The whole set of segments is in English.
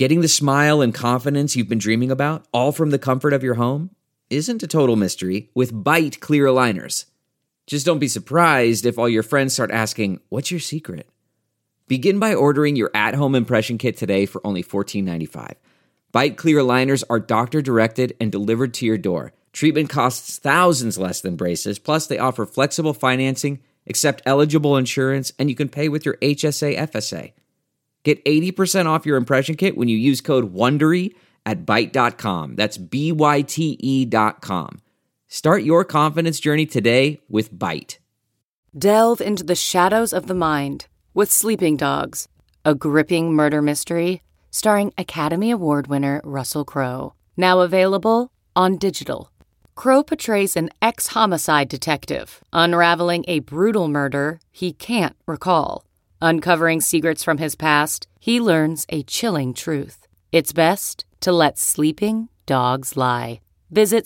Getting the smile and confidence you've been dreaming about, all from the comfort of your home, isn't a total mystery with Byte clear aligners. Just don't be surprised if all your friends start asking, "What's your secret?" Begin by ordering your at-home impression kit today for only $14.95. Byte clear aligners are doctor-directed and delivered to your door. Treatment costs thousands less than braces, plus they offer flexible financing, accept eligible insurance, and you can pay with your HSA FSA. Get 80% off your impression kit when you use code WONDERY at Byte.com. That's BYTE.com. Start your confidence journey today with Byte. Delve into the shadows of the mind with Sleeping Dogs, a gripping murder mystery starring Academy Award winner Russell Crowe. Now available on digital. Crowe portrays an ex-homicide detective unraveling a brutal murder he can't recall. Uncovering secrets from his past, he learns a chilling truth. It's best to let sleeping dogs lie. Visit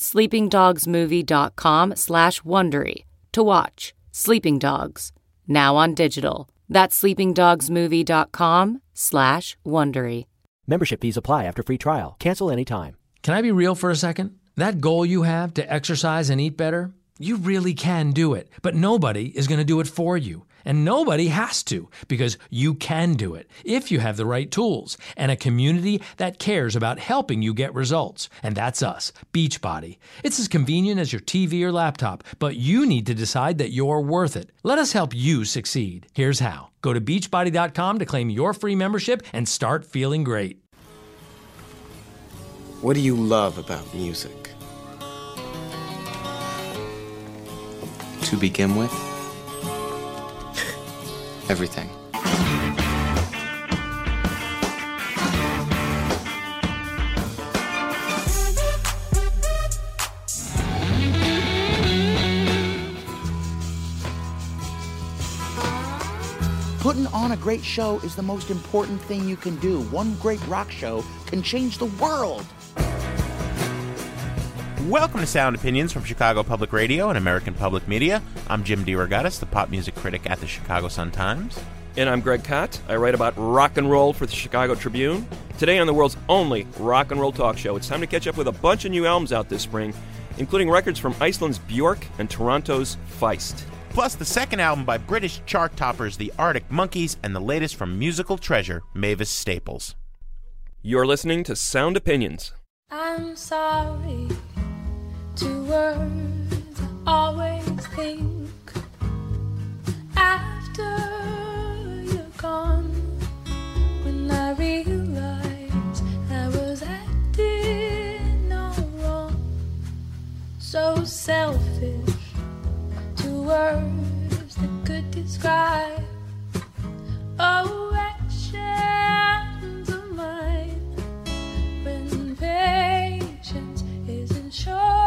sleepingdogsmovie.com/Wondery to watch Sleeping Dogs, now on digital. That's sleepingdogsmovie.com/Wondery. Membership fees apply after free trial. Cancel anytime. Can I be real for a second? That goal you have to exercise and eat better, you really can do it. But nobody is going to do it for you. And nobody has to, because you can do it if you have the right tools and a community that cares about helping you get results. And that's us, Beachbody. It's as convenient as your TV or laptop, but you need to decide that you're worth it. Let us help you succeed. Here's how. Go to Beachbody.com to claim your free membership and start feeling great. What do you love about music? To begin with, everything. Putting on a great show is the most important thing you can do. One great rock show can change the world. Welcome to Sound Opinions from Chicago Public Radio and American Public Media. I'm Jim DeRogatis, the pop music critic at the Chicago Sun-Times. And I'm Greg Kot. I write about rock and roll for the Chicago Tribune. Today on the world's only rock and roll talk show, it's time to catch up with a bunch of new albums out this spring, including records from Iceland's Björk and Toronto's Feist. Plus the second album by British chart toppers The Arctic Monkeys and the latest from musical treasure Mavis Staples. You're listening to Sound Opinions. I'm sorry. 2 words I always think after you're gone, when I realize I was acting all wrong, so selfish. 2 words that could describe actions of mine when patience isn't sure.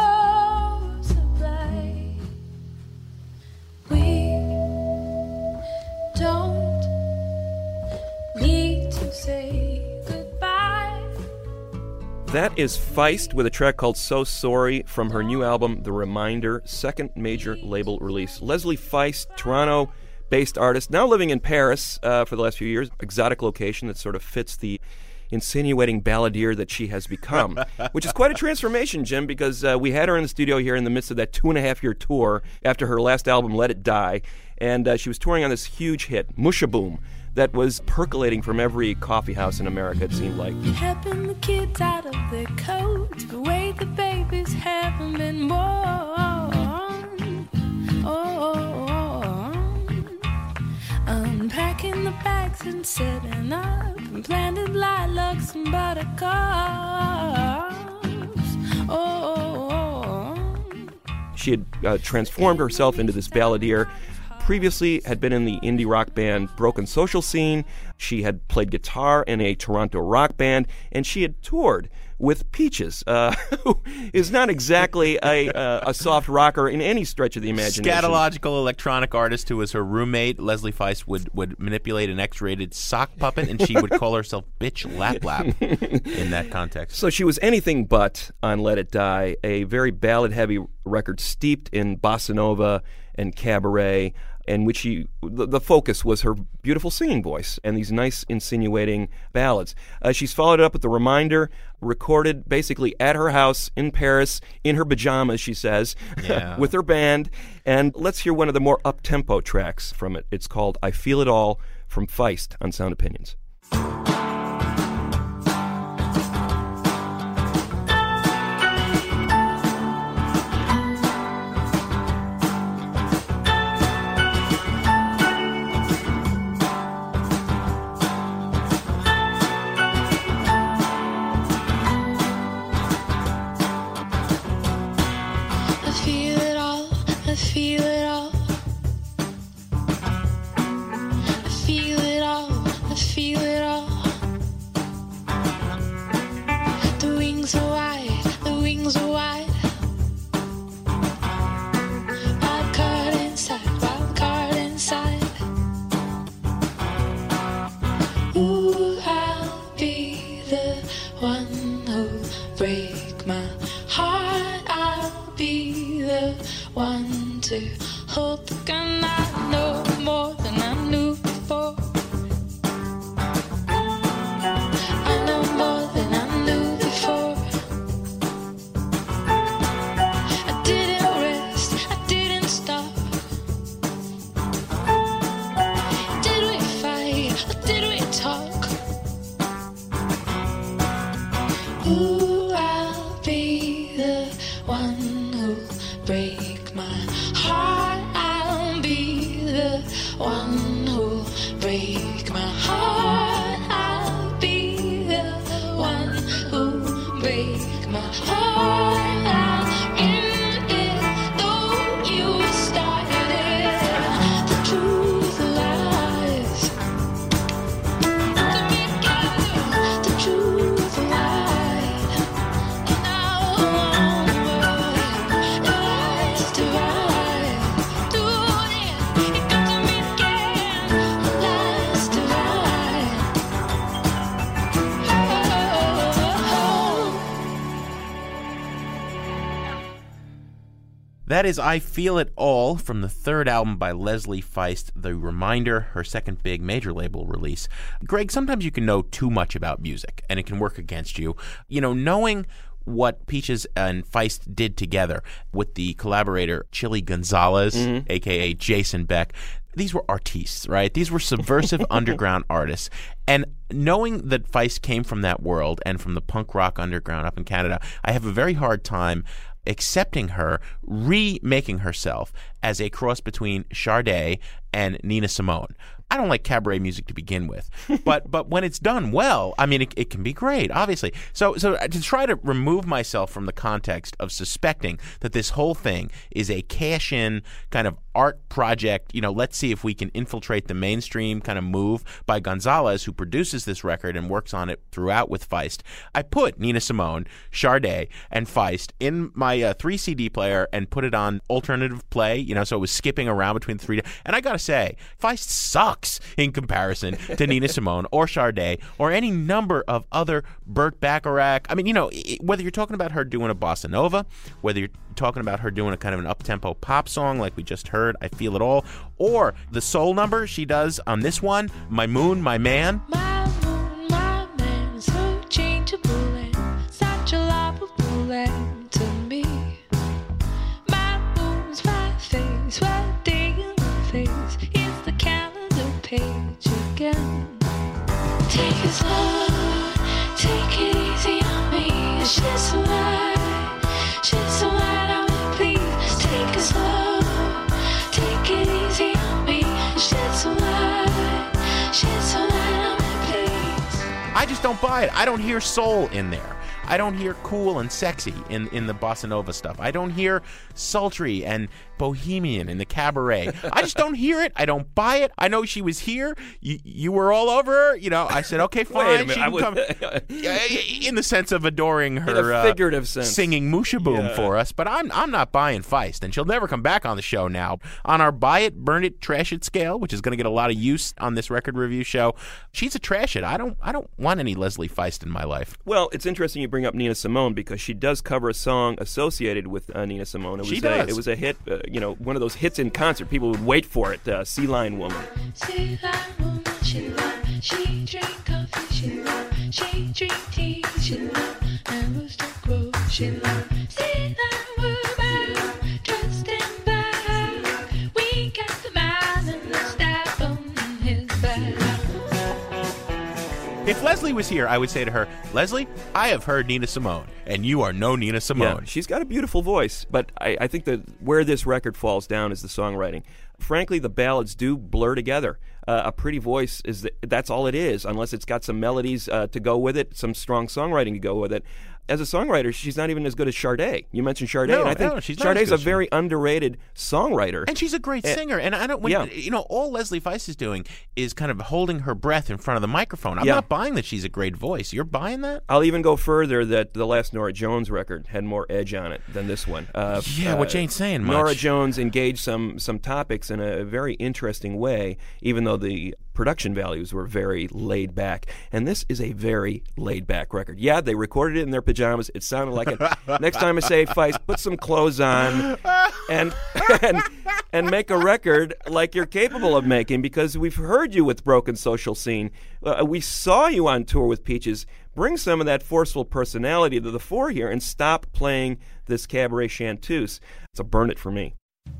That is Feist with a track called So Sorry from her new album, The Reminder, second major label release. Leslie Feist, Toronto-based artist, now living in Paris for the last few years. Exotic location that sort of fits the insinuating balladeer that she has become, which is quite a transformation, Jim, because we had her in the studio here in the midst of that 2.5-year tour after her last album, Let It Die, and she was touring on this huge hit, Mushaboom, that was percolating from every coffee house in America, it seemed like. Helping the kids out of their coats, the way the babies haven't been born. Unpacking the bags and setting up, and planted lilacs and buttercups. She had transformed herself into this balladeer. Previously had been in the indie rock band Broken Social Scene. She had played guitar in a Toronto rock band, and she had toured with Peaches, who is not exactly a soft rocker in any stretch of the imagination. Scatological electronic artist who was her roommate. Leslie Feist would manipulate an X-rated sock puppet, and she would call herself Bitch Lap Lap in that context. So she was anything but on Let It Die, a very ballad-heavy record steeped in bossa nova and cabaret. in which the focus was her beautiful singing voice and these nice insinuating ballads. She's followed it up with The Reminder, recorded basically at her house in Paris, in her pajamas, she says, with her band. And let's hear one of the more up-tempo tracks from it. It's called I Feel It All from Feist on Sound Opinions. That is I Feel It All from the third album by Leslie Feist, The Reminder, her second big major label release. Greg, sometimes you can know too much about music, and it can work against you. You know, knowing what Peaches and Feist did together with the collaborator Chili Gonzalez, a.k.a. Jason Beck, these were artistes, right? These were subversive underground artists. And knowing that Feist came from that world and from the punk rock underground up in Canada, I have a very hard time accepting her remaking herself as a cross between Sade and Nina Simone. I don't like cabaret music to begin with, but when it's done well, I mean, it can be great, obviously. So to try to remove myself from the context of suspecting that this whole thing is a cash-in kind of art project, you know, let's see if we can infiltrate the mainstream kind of move by Gonzalez, who produces this record and works on it throughout with Feist. I put Nina Simone, Sade, and Feist in my 3 CD player and put it on alternative play, you know, so it was skipping around between the three. And I got to say, Feist sucks in comparison to Nina Simone or Sade or any number of other Burt Bacharach. I mean, you know, whether you're talking about her doing a bossa nova, whether you're talking about her doing a kind of an up-tempo pop song like we just heard, I Feel It All, or the soul number she does on this one, My Moon, My Man. My moon, my man, so changeable and such a lovable end to me. My moon's my face, what day in my face is the calendar page again. Take it slow, take it easy on me. She's so light, she's so light on me, please. Take it slow, take it easy on me. She's so light, she's so light on me, please. I just don't buy it. I don't hear soul in there. I don't hear cool and sexy in the bossa nova stuff. I don't hear sultry and bohemian in the cabaret. I just don't hear it. I don't buy it. I know she was here. You were all over her. You know, I said, okay, fine. Wait a minute, she can come. In the sense of adoring her, in a figurative sense, singing Musha Boom for us. But I'm not buying Feist, and she'll never come back on the show now. On our buy it, burn it, trash it scale, which is going to get a lot of use on this record review show, she's a trash it. I don't want any Leslie Feist in my life. Well, it's interesting you bring bring up Nina Simone because she does cover a song associated with Nina Simone. She does. It was a hit, one of those hits in concert. People would wait for it. Sea Lion Woman. Sea Lion Woman, she love. She drink coffee, she love. She drink tea, she love. And rooster crow, she love. Sea Lion Woman, dressed in black. We got the man and the staff on his back. If Leslie was here, I would say to her, Leslie, I have heard Nina Simone, and you are no Nina Simone. Yeah, she's got a beautiful voice, but I think that where this record falls down is the songwriting. Frankly, the ballads do blur together. A pretty voice that's all it is, unless it's got some melodies to go with it, some strong songwriting to go with it. As a songwriter, she's not even as good as Sade. You mentioned Sade, and I think she's not as Sade's good a as very underrated songwriter. And she's a great singer. And I don't, all Leslie Feist is doing is kind of holding her breath in front of the microphone. I'm not buying that she's a great voice. You're buying that? I'll even go further that the last Norah Jones record had more edge on it than this one. Which ain't saying much. Norah Jones engaged some topics in a very interesting way, even though the production values were very laid back. And this is a very laid back record. Yeah, they recorded it in their pajamas. It sounded like it. Next time I say, Feist, put some clothes on and make a record like you're capable of making, because we've heard you with Broken Social Scene. We saw you on tour with Peaches. Bring some of that forceful personality to the fore here and stop playing this cabaret chanteuse. It's a burn it for me.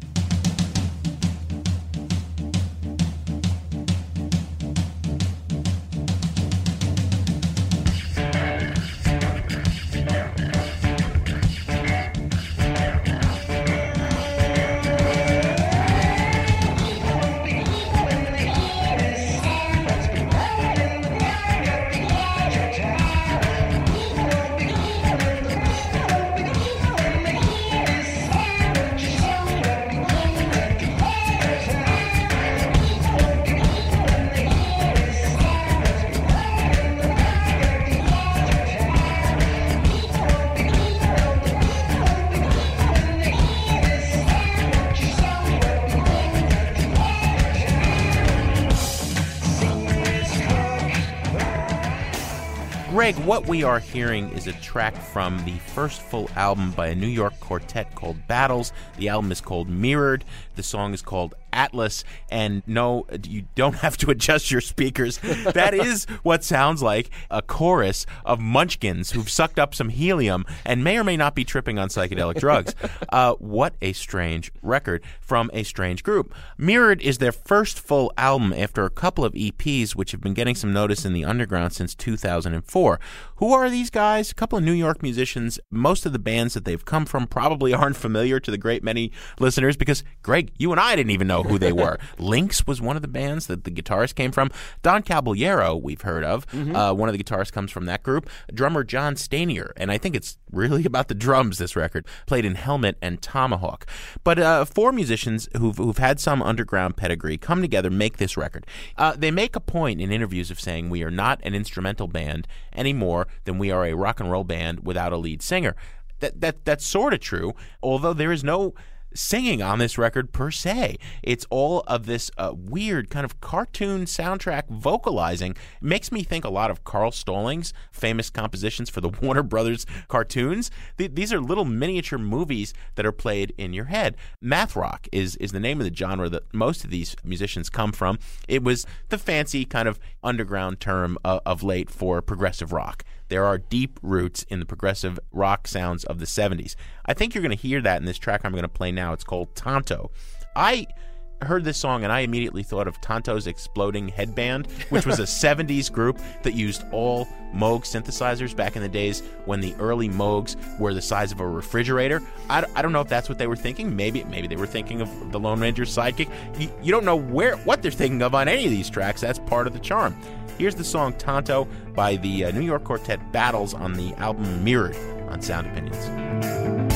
Greg, what we are hearing is a track from the first full album by a New York quartet called Battles. The album is called Mirrored. The song is called Atlas. And no, you don't have to adjust your speakers. That is what sounds like a chorus of munchkins who've sucked up some helium and may or may not be tripping on psychedelic drugs. What a strange record from a strange group. Mirrored is their first full album after a couple of EPs which have been getting some notice in the underground since 2004. Who are these guys? A couple of New York musicians. Most of the bands that they've come from probably aren't familiar to the great many listeners because, Greg, you and I didn't even know who they were. Lynx was one of the bands that the guitarist came from. Don Caballero, we've heard of. One of the guitarists comes from that group. Drummer John Stanier, and I think it's really about the drums, this record, played in Helmet and Tomahawk. But four musicians who've had some underground pedigree come together, make this record. They make a point in interviews of saying we are not an instrumental band any more than we are a rock and roll band without a lead singer. That's sort of true, although there is no singing on this record per se. It's all of this weird kind of cartoon soundtrack vocalizing. It makes me think a lot of Carl Stallings' famous compositions for the Warner Brothers cartoons. These are little miniature movies that are played in your head. Math rock is the name of the genre that most of these musicians come from. It was the fancy kind of underground term of late for progressive rock. There are deep roots in the progressive rock sounds of the 70s. I think you're going to hear that in this track I'm going to play now. It's called Tonto. I heard this song and I immediately thought of Tonto's Exploding Headband, which was a 70s group that used all Moog synthesizers back in the days when the early Moogs were the size of a refrigerator. I don't know if that's what they were thinking. Maybe they were thinking of the Lone Ranger's sidekick. You don't know what they're thinking of on any of these tracks. That's part of the charm. Here's the song Tonto by the New York quartet Battles on the album Mirrored on Sound Opinions.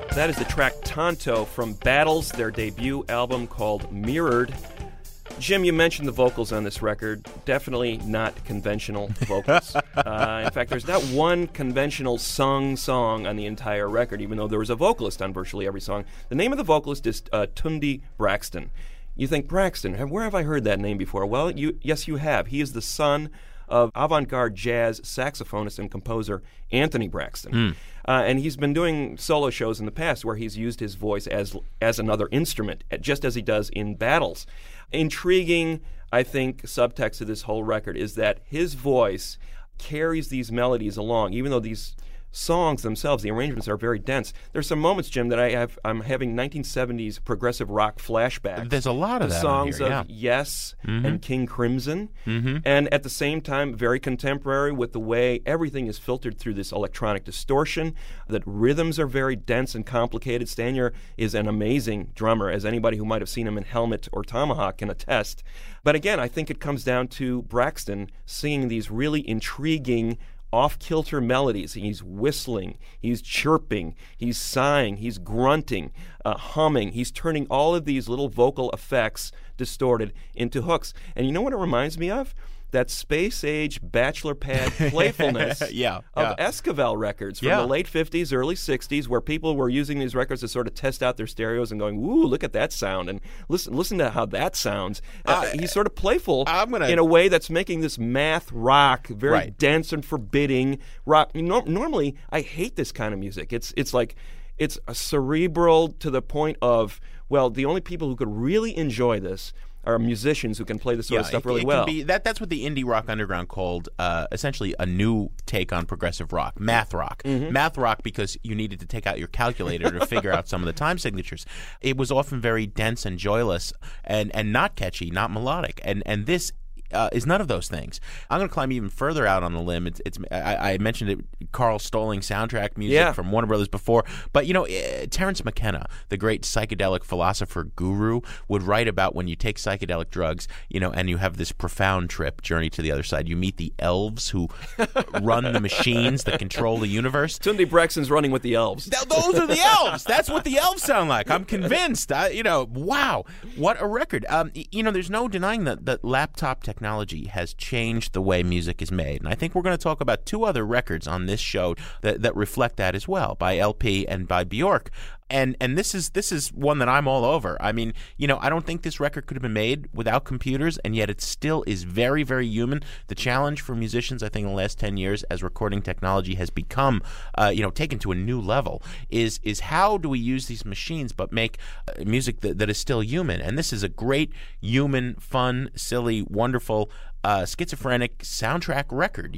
That is the track Tonto from Battles, their debut album called Mirrored. Jim, you mentioned the vocals on this record. Definitely not conventional vocals. In fact, there's not one conventional sung song on the entire record, even though there was a vocalist on virtually every song. The name of the vocalist is Tundi Braxton. You think, Braxton, where have I heard that name before? Well, yes, you have. He is the son of avant-garde jazz saxophonist and composer Anthony Braxton. And he's been doing solo shows in the past where he's used his voice as another instrument, just as he does in Battles. Intriguing, I think, subtext to this whole record is that his voice carries these melodies along, even though these songs themselves, the arrangements are very dense. There's some moments, Jim, that I'm having 1970s progressive rock flashbacks. There's a lot of the that songs on here, of Yes and King Crimson, and at the same time, very contemporary with the way everything is filtered through this electronic distortion. That rhythms are very dense and complicated. Stanier is an amazing drummer, as anybody who might have seen him in Helmet or Tomahawk can attest. But again, I think it comes down to Braxton singing these really intriguing off-kilter melodies. He's whistling, he's chirping, he's sighing, he's grunting, humming. He's turning all of these little vocal effects, distorted, into hooks. And you know what it reminds me of? That space-age bachelor pad playfulness of Esquivel records from the late 50s, early 60s, where people were using these records to sort of test out their stereos and going, ooh, look at that sound, and listen to how that sounds. He's sort of playful in a way that's making this math rock very dense and forbidding rock. Normally, I hate this kind of music. It's like it's a cerebral to the point of, well, the only people who could really enjoy this are musicians who can play this sort of stuff really well. That's what the indie rock underground called essentially a new take on progressive rock, math rock. Math rock because you needed to take out your calculator to figure out some of the time signatures. It was often very dense and joyless and not catchy, not melodic. And this is none of those things. I'm going to climb even further out on the limb. I mentioned it, Carl Stalling soundtrack music from Warner Brothers before, but Terence McKenna, the great psychedelic philosopher guru, would write about when you take psychedelic drugs, and you have this profound trip, journey to the other side. You meet the elves who run the machines that control the universe. Tundi Braxton's running with the elves. Those are the elves. That's what the elves sound like. I'm convinced. Wow, what a record. There's no denying that laptop technology has changed the way music is made. And I think we're going to talk about two other records on this show that reflect that as well, by LP and by Bjork. And this is one that I'm all over. I mean, I don't think this record could have been made without computers, and yet it still is very, very human. The challenge for musicians, I think, in the last 10 years, as recording technology has become, taken to a new level, is how do we use these machines but make music that is still human? And this is a great, human, fun, silly, wonderful, schizophrenic soundtrack record.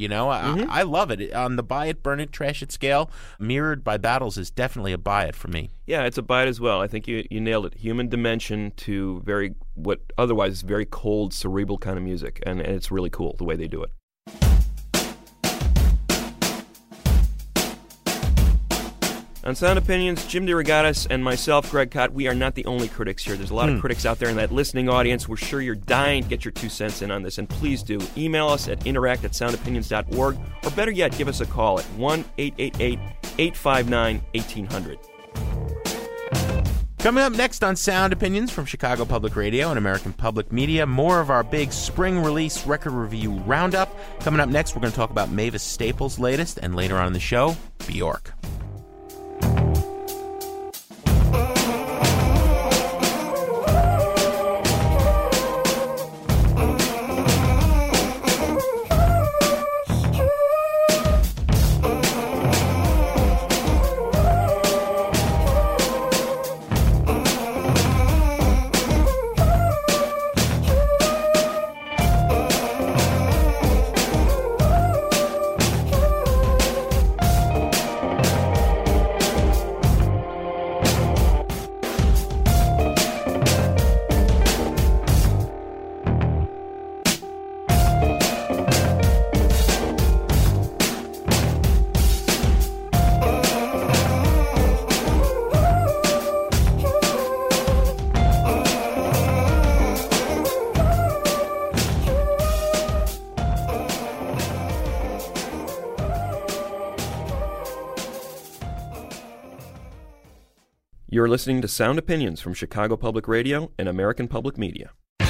I love it. On the buy it, burn it, trash it scale, Mirrored by Battles is definitely a buy it for me. Yeah, it's a buy it as well. I think you nailed it. Human dimension to what otherwise is very cold, cerebral kind of music, and it's really cool the way they do it. On Sound Opinions, Jim DeRogatis and myself, Greg Kot, we are not the only critics here. There's a lot of critics out there in that listening audience. We're sure you're dying to get your 2 cents in on this, and please do. Email us at interact@soundopinions.org, or better yet, give us a call at 1-888-859-1800. Coming up next on Sound Opinions from Chicago Public Radio and American Public Media, more of our big spring release record review roundup. Coming up next, we're going to talk about Mavis Staples' latest, and later on in the show, Bjork. You're listening to Sound Opinions from Chicago Public Radio and American Public Media.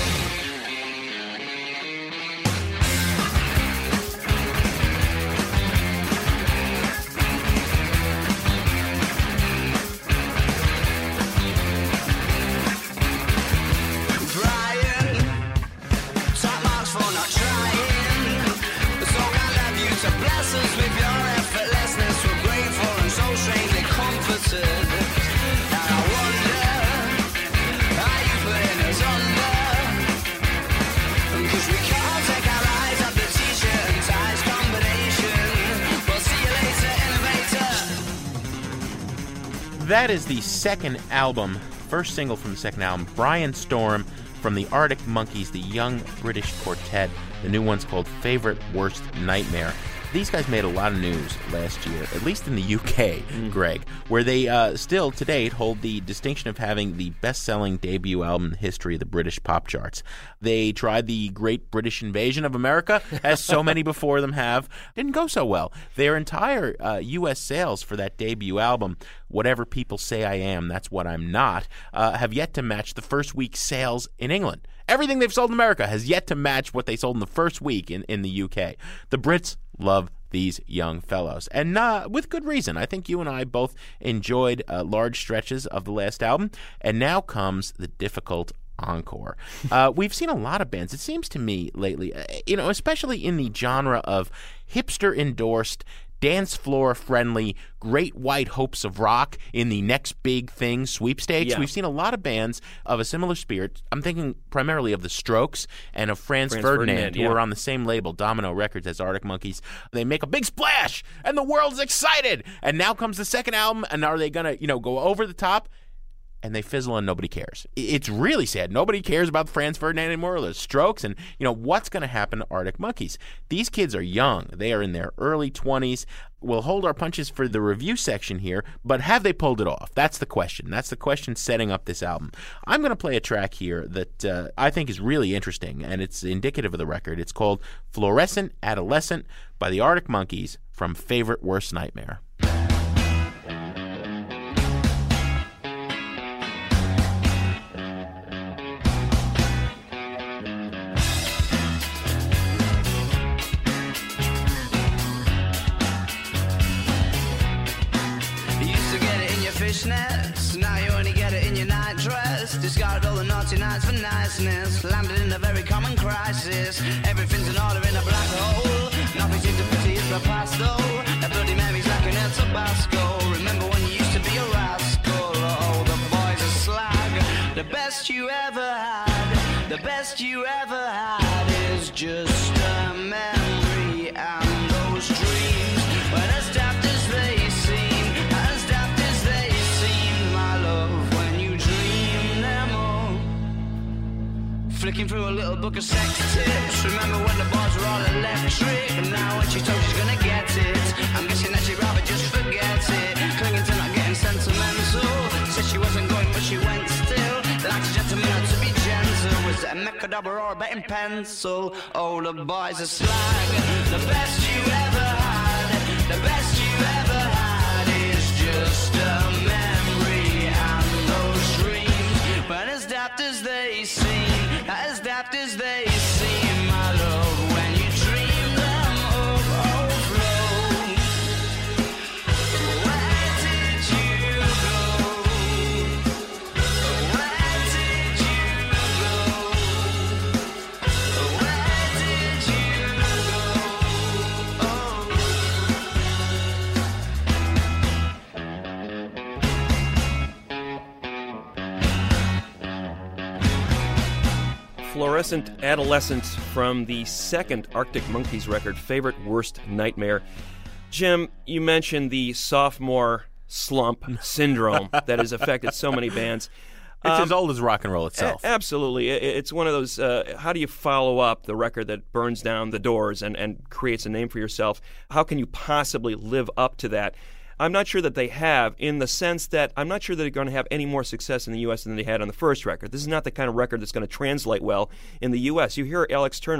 That is the second album, first single from the second album, Brian Storm from the Arctic Monkeys, the young British quartet. The new one's called Favorite Worst Nightmare. These guys made a lot of news last year, at least in the UK, Greg, where they still, to date, hold the distinction of having the best-selling debut album in the history of the British pop charts. They tried the Great British Invasion of America, as so many before them have. Didn't go so well. Their entire U.S. sales for that debut album, Whatever People Say I Am, That's What I'm Not, have yet to match the first week's sales in England. Everything they've sold in America has yet to match what they sold in the first week in the UK. The Brits love these young fellows, and with good reason. I think you and I both enjoyed large stretches of the last album, and now comes the difficult encore. We've seen a lot of bands, it seems to me lately, especially in the genre of hipster-endorsed, dance floor friendly, great white hopes of rock in the next big thing sweepstakes. Yeah. We've seen a lot of bands of a similar spirit. I'm thinking primarily of the Strokes and of Franz Ferdinand, who are on the same label, Domino Records, as Arctic Monkeys. They make a big splash, and the world's excited. And now comes the second album, and are they going to, go over the top? And they fizzle and nobody cares. It's really sad. Nobody cares about Franz Ferdinand anymore, or the Strokes, and what's going to happen to Arctic Monkeys? These kids are young. They are in their early 20s. We'll hold our punches for the review section here, but have they pulled it off? That's the question. That's the question setting up this album. I'm going to play a track here that I think is really interesting, and it's indicative of the record. It's called Fluorescent Adolescent by the Arctic Monkeys from Favorite Worst Nightmare. Now you only get it in your night dress. Discarded all the naughty nights for niceness. Landed in a very common crisis. Everything's in order in a black hole. Nothing seems to pity is the past though. That bloody memory's like an El Tabasco. Remember when you used to be a rascal? Oh, the boys are slag. The best you ever had, the best you ever had is just a memory and those dreams. But as daft as they seem, as daft as they seem, my love, when you dream them all. Flicking through a little book of sex tips. Remember when the bars were all electric? And now when she told she's gonna get it, I'm guessing that she'd rather just forget it. Clinging to not getting sentimental. Said she wasn't going but she went still. Like a gentleman had to be gentle. Was it a Mechadabra or a betting pencil? Oh, the boys are slag. The best you ever had, the best you ever had is just a memory and those dreams. But as daft as they seem, as daft as they seem, my love, when you dream them overflow. Where did you go? Where did you go? Where did you go? Oh. Fluorescent Adolescent from the second Arctic Monkeys record, Favorite Worst Nightmare. Jim, you mentioned the sophomore slump syndrome that has affected so many bands. It's as old as rock and roll itself. Absolutely. It's one of those, how do you follow up the record that burns down the doors and creates a name for yourself? How can you possibly live up to that? I'm not sure that they have, in the sense that I'm not sure that they're going to have any more success in the U.S. than they had on the first record. This is not the kind of record that's going to translate well in the U.S. You hear Alex Turner,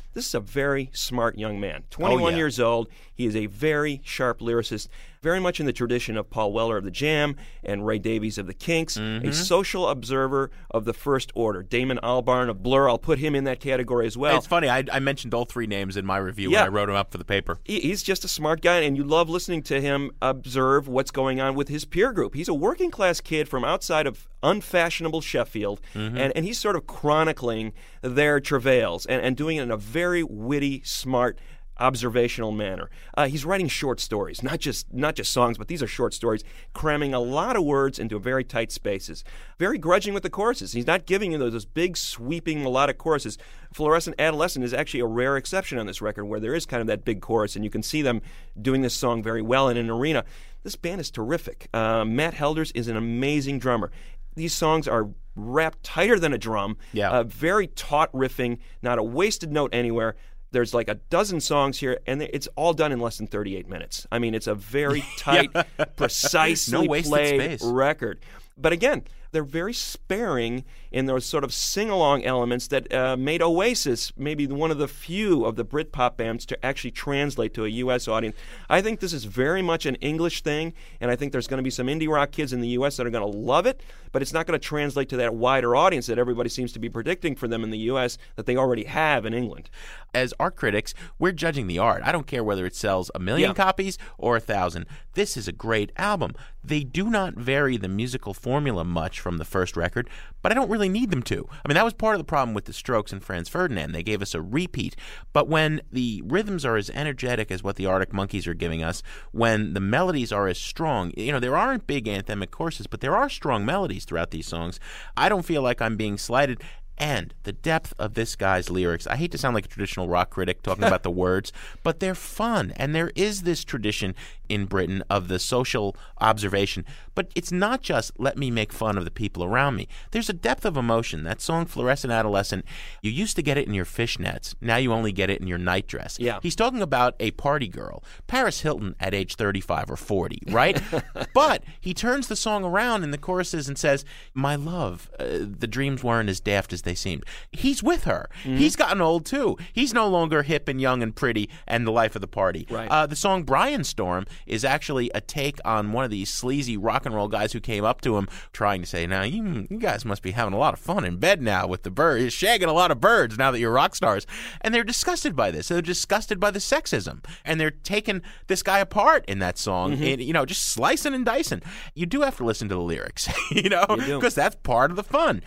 This is a very smart young man. 21 years old. He is a very sharp lyricist, very much in the tradition of Paul Weller of the Jam and Ray Davies of the Kinks, a social observer of the first order. Damon Albarn of Blur, I'll put him in that category as well. It's funny, I mentioned all three names in my review when I wrote them up for the paper. He's just a smart guy, and you love listening to him observe what's going on with his peer group. He's a working-class kid from outside of unfashionable Sheffield, and he's sort of chronicling their travails and doing it in a very witty, smart, observational manner. He's writing short stories, not just songs, but these are short stories, cramming a lot of words into very tight spaces. Very grudging with the choruses. He's not giving you those big, sweeping, melodic choruses. Fluorescent Adolescent is actually a rare exception on this record where there is kind of that big chorus, and you can see them doing this song very well in an arena. This band is terrific. Matt Helders is an amazing drummer. These songs are wrapped tighter than a drum, very taut riffing, not a wasted note anywhere. There's like a dozen songs here, and it's all done in less than 38 minutes. I mean, it's a very tight, precisely played record. But again, they're very sparing in those sort of sing-along elements that made Oasis maybe one of the few of the Britpop bands to actually translate to a U.S. audience. I think this is very much an English thing, and I think there's going to be some indie rock kids in the U.S. that are going to love it, but it's not going to translate to that wider audience that everybody seems to be predicting for them in the U.S. that they already have in England. As art critics, we're judging the art. I don't care whether it sells 1 million copies or 1,000. This is a great album. They do not vary the musical formula much from the first record, but I don't really need them to. I mean, that was part of the problem with the Strokes and Franz Ferdinand. They gave us a repeat. But when the rhythms are as energetic as what the Arctic Monkeys are giving us, when the melodies are as strong, there aren't big anthemic choruses, but there are strong melodies throughout these songs. I don't feel like I'm being slighted. And the depth of this guy's lyrics, I hate to sound like a traditional rock critic talking about the words, but they're fun. And there is this tradition in Britain of the social observation. But it's not just let me make fun of the people around me. There's a depth of emotion. That song, Fluorescent Adolescent, you used to get it in your fishnets. Now you only get it in your nightdress. Yeah. He's talking about a party girl, Paris Hilton at age 35 or 40, right? But he turns the song around in the choruses and says, my love, the dreams weren't as daft as they seemed. He's with her. He's gotten old too. He's no longer hip and young and pretty and the life of the party. Right. The song Brian Storm is actually a take on one of these sleazy rock and roll guys who came up to him trying to say, now you guys must be having a lot of fun in bed now with the birds, shagging a lot of birds now that you're rock stars. And they're disgusted by this. They're disgusted by the sexism. And they're taking this guy apart in that song, and, just slicing and dicing. You do have to listen to the lyrics, because that's part of the fun.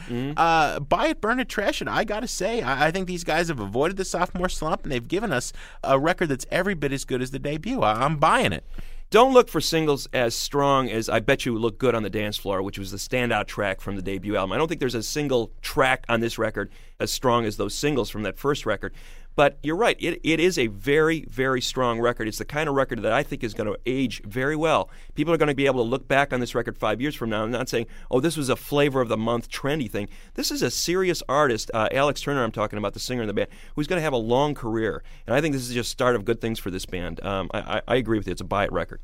Buy it, burn it, trash it. I got to say, I think these guys have avoided the sophomore slump, and they've given us a record that's every bit as good as the debut. I'm buying it. Don't look for singles as strong as I Bet You Look Good on the Dance Floor, which was the standout track from the debut album. I don't think there's a single track on this record as strong as those singles from that first record. But you're right, it is a very, very strong record. It's the kind of record that I think is going to age very well. People are going to be able to look back on this record 5 years from now and not saying, oh, this was a flavor of the month trendy thing. This is a serious artist, Alex Turner I'm talking about, the singer in the band, who's going to have a long career. And I think this is just the start of good things for this band. I agree with you. It's a buy-it record.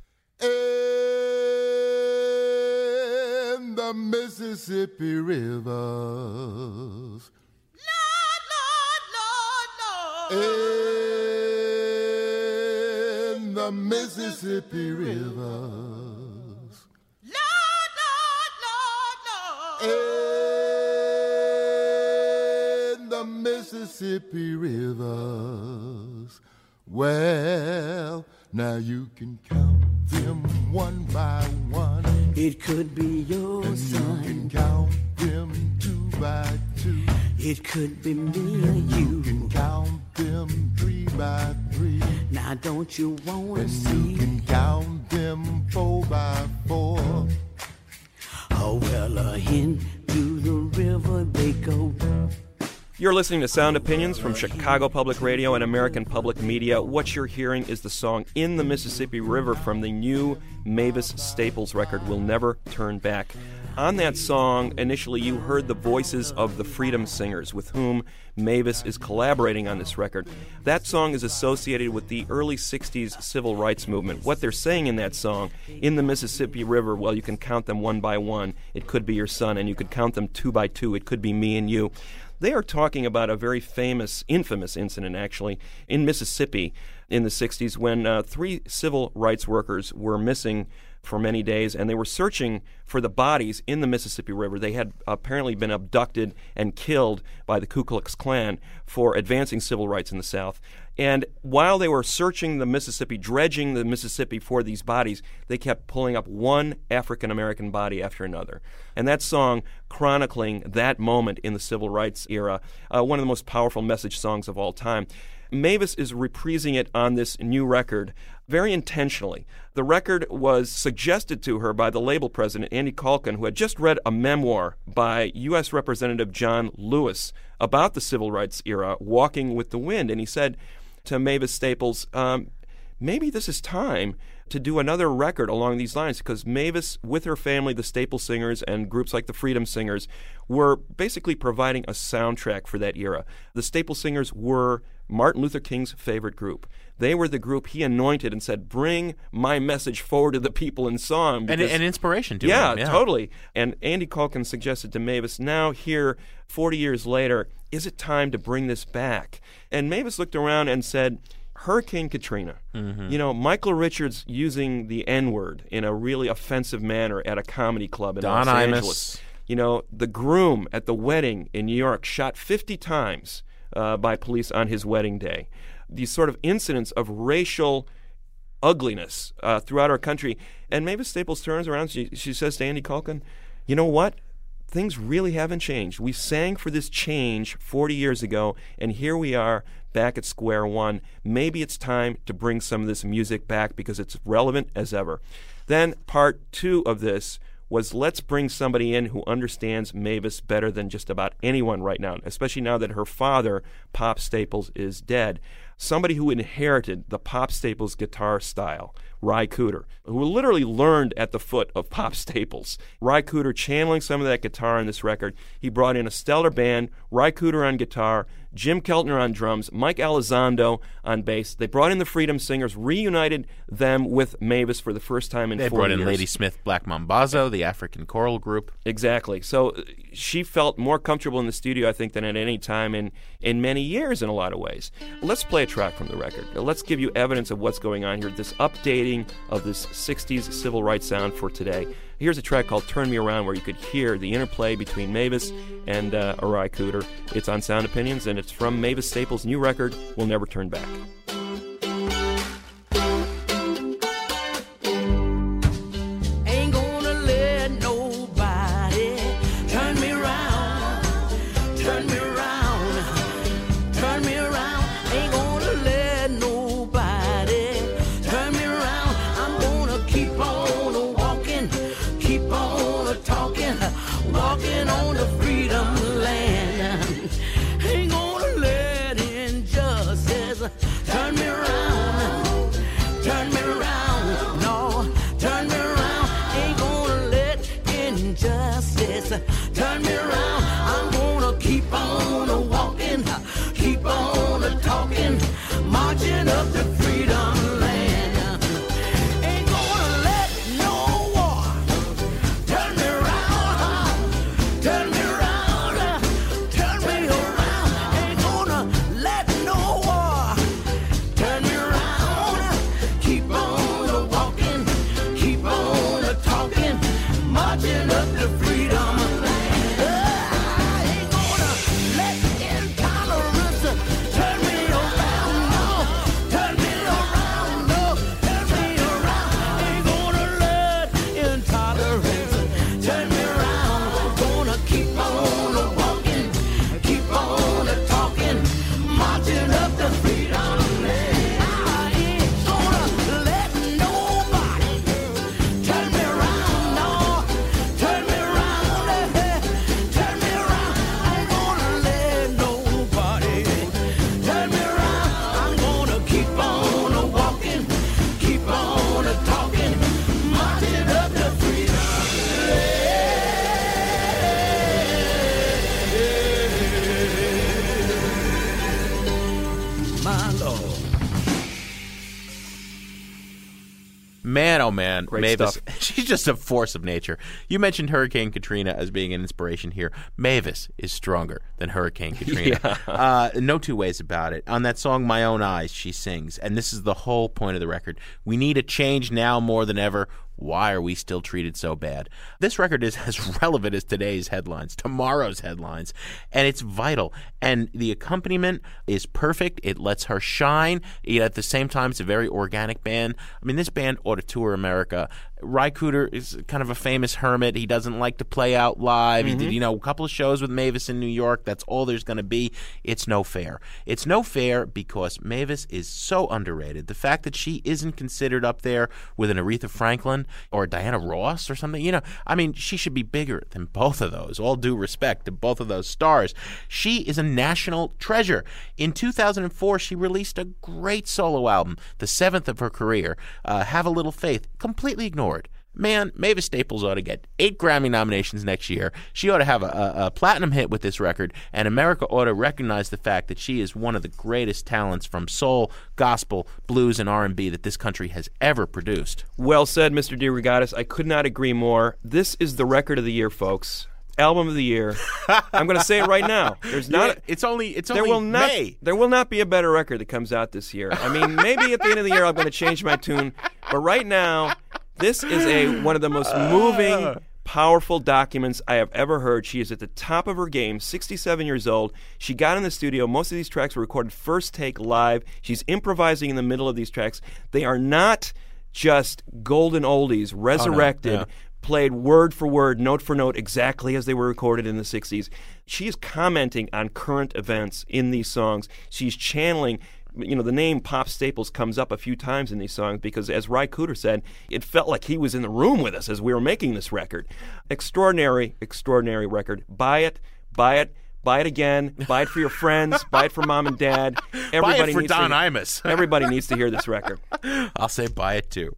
In the Mississippi rivers, in the Mississippi rivers, in the Mississippi rivers. Well, now you can count them one by one. It could be your and son. You can count them two by two. It could be me or you. You can count them three by three. Now don't you wanna and see? you can count them 4 by 4. Oh well, into the river they go. You're listening to Sound Opinions from Chicago Public Radio and American Public Media. What you're hearing is the song In the Mississippi River from the new Mavis Staples record, We'll Never Turn Back. On that song, initially you heard the voices of the Freedom Singers, with whom Mavis is collaborating on this record. That song is associated with the early 60s civil rights movement. What they're saying in that song, in the Mississippi River, well, you can count them one by one. It could be your son, and you could count them 2 by 2. It could be me and you. They are talking about a very infamous incident, actually, in Mississippi in the 60s when 3 civil rights workers were missing for many days, and they were searching for the bodies in the Mississippi River. They had apparently been abducted and killed by the Ku Klux Klan for advancing civil rights in the South. And while they were searching the Mississippi, dredging the Mississippi for these bodies, they kept pulling up one African-American body after another. And that song, chronicling that moment in the civil rights era, one of the most powerful message songs of all time. Mavis is reprising it on this new record very intentionally. The record was suggested to her by the label president, Andy Calkin, who had just read a memoir by U.S. Representative John Lewis about the civil rights era, Walking with the Wind. And he said to Mavis Staples, maybe this is time to do another record along these lines, because Mavis, with her family, the Staple Singers, and groups like the Freedom Singers, were basically providing a soundtrack for that era. The Staple Singers were Martin Luther King's favorite group. They were the group he anointed and said, bring my message forward to the people in song. Because, and inspiration to him. Yeah, totally. And Andy Calkin suggested to Mavis, now here, 40 years later, is it time to bring this back? And Mavis looked around and said, Hurricane Katrina. Mm-hmm. You know, Michael Richards using the N-word in a really offensive manner at a comedy club in Los Angeles. You know, the groom at the wedding in New York shot 50 times by police on his wedding day. These sort of incidents of racial ugliness throughout our country. And Mavis Staples turns around, she says to Andy Calkin, you know what? Things really haven't changed. We sang for this change 40 years ago, and here we are back at square one. Maybe it's time to bring some of this music back because it's relevant as ever. Then part 2 of this was, let's bring somebody in who understands Mavis better than just about anyone right now, especially now that her father, Pop Staples, is dead. Somebody who inherited the Pop Staples guitar style, Ry Cooder, who literally learned at the foot of Pop Staples. Ry Cooder channeling some of that guitar on this record. He brought in a stellar band, Ry Cooder on guitar, Jim Keltner on drums, Mike Elizondo on bass. They brought in the Freedom Singers, reunited them with Mavis for the first time in 4 years. They brought in Lady Smith Black Mambazo, the African choral group. Exactly. So she felt more comfortable in the studio, I think, than at any time in many years in a lot of ways. Let's play a track from the record. Let's give you evidence of what's going on here, this updating of this 60s civil rights sound for today. Here's a track called Turn Me Around, where you could hear the interplay between Mavis and Ry Cooder. It's on Sound Opinions, and it's from Mavis Staples' new record, We'll Never Turn Back. Ain't gonna let nobody turn me around, turn me around, turn me around. Ain't gonna let nobody turn me around. I'm gonna keep on walking, keep on talking, walking on the freedom land. Ain't gonna let injustice turn me around, turn me around, no, turn me around. Ain't gonna let injustice turn me around. I'm gonna keep on walking, keep on talking, marching up the freedom land. Ain't gonna let no war turn me around, turn me around, turn me around. Ain't gonna let no war turn me around. Keep on walking, keep on talking, marching up the freedom land. I ain't gonna let intolerance turn me around, no, turn me around, no, turn me around. Ain't gonna let intolerance turn me around. Gonna keep on walking, keep on talking, marching up the freedom land. I ain't gonna let nobody turn me around, no, turn me around, turn me around. I ain't gonna let nobody turn me around. I'm gonna keep on walking, keep on talking, marching up the freedom land. My Lord. Man, oh man, Great Mavis. stuff. She's just a force of nature. You mentioned Hurricane Katrina as being an inspiration here. Mavis is stronger than Hurricane Katrina. No two ways about it. On that song, My Own Eyes, she sings, and this is the whole point of the record. We need a change now more than ever. Why are we still treated so bad? This record is as relevant as today's headlines, tomorrow's headlines, and it's vital. And the accompaniment is perfect. It lets her shine. Yet at the same time, it's a very organic band. I mean, this band ought to tour America. Ry Cooder is kind of a famous hermit. He doesn't like to play out live. He did, a couple of shows with Mavis in New York. That's all there's going to be. It's no fair. It's no fair because Mavis is so underrated. The fact that she isn't considered up there with an Aretha Franklin or Diana Ross or something, she should be bigger than both of those. All due respect to both of those stars. She is a national treasure. In 2004, she released a great solo album, the 7th of her career, Have a Little Faith, completely ignored. Man, Mavis Staples ought to get 8 Grammy nominations next year. She ought to have a platinum hit with this record, and America ought to recognize the fact that she is one of the greatest talents from soul, gospel, blues, and R&B that this country has ever produced. Well said, Mr. DeRogatis. I could not agree more. This is the record of the year, folks. Album of the year. I'm going to say it right now. There's not. It's only May. There will not be a better record that comes out this year. I mean, maybe at the end of the year I'm going to change my tune, but right now, this is one of the most moving, powerful documents I have ever heard. She is at the top of her game, 67 years old. She got in the studio. Most of these tracks were recorded first take live. She's improvising in the middle of these tracks. They are not just golden oldies, resurrected, played word for word, note for note, exactly as they were recorded in the 60s. She is commenting on current events in these songs. She's channeling. The name Pop Staples comes up a few times in these songs because, as Ry Cooder said, it felt like he was in the room with us as we were making this record. Extraordinary, extraordinary record. Buy it again. Buy it for your friends. Buy it for mom and dad. Buy it for Don Imus. Everybody needs to hear this record. I'll say buy it too.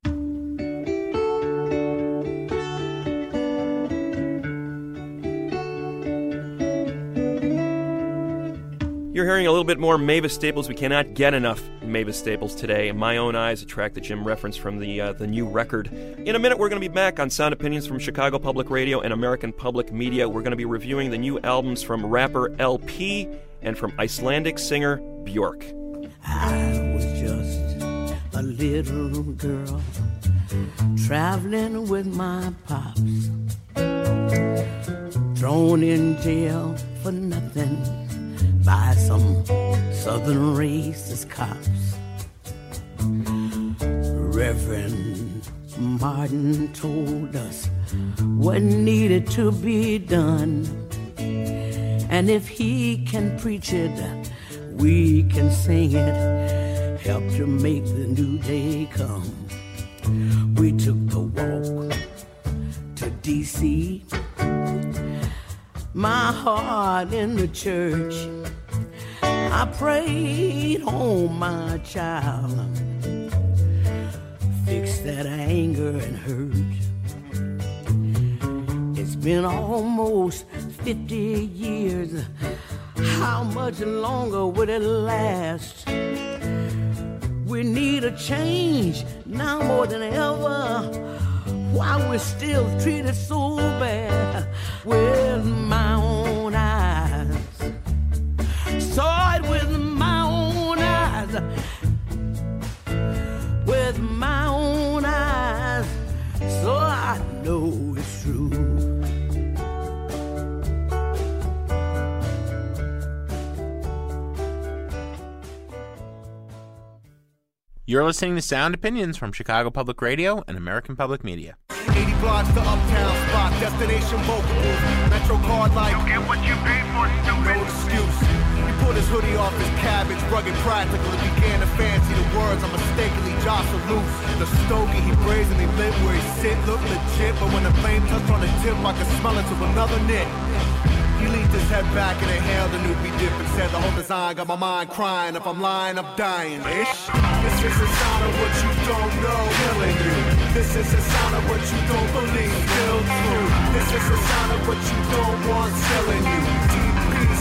You're hearing a little bit more Mavis Staples. We cannot get enough Mavis Staples today. My Own Eyes, a track that Jim referenced from the new record. In a minute, we're going to be back on Sound Opinions from Chicago Public Radio and American Public Media. We're going to be reviewing the new albums from rapper LP and from Icelandic singer Björk. I was just a little girl traveling with my pops, thrown in jail for nothing by some southern racist cops. Reverend Martin told us what needed to be done, and if he can preach it, we can sing it, help to make the new day come. We took the walk to D.C., my heart in the church. I prayed, oh my child, fix that anger and hurt. It's been almost 50 years. How much longer will it last? We need a change now more than ever. Why we're still treated so bad? With my own eyes, saw it with my own eyes, with my own eyes, so I know it's true. You're listening to Sound Opinions from Chicago Public Radio and American Public Media. 80 blocks to uptown spot, destination vocal booth, Metro card like you get what you pay for, stupid. No excuse. He pulled his hoodie off his cabbage, rugged practical, and began to fancy the words I mistakenly jostled loose. The stogie he brazenly lit where he sit looked legit, but when the flame touched on the tip, I could smell it to another knit. He leaned his head back and inhaled a Nupi dip and said the whole design got my mind crying. If I'm lying, I'm dying-ish. This is a sound of what you don't know, killing you. This is a sound of what you don't believe, still true. This is a sound of what you don't want, selling you. DPC,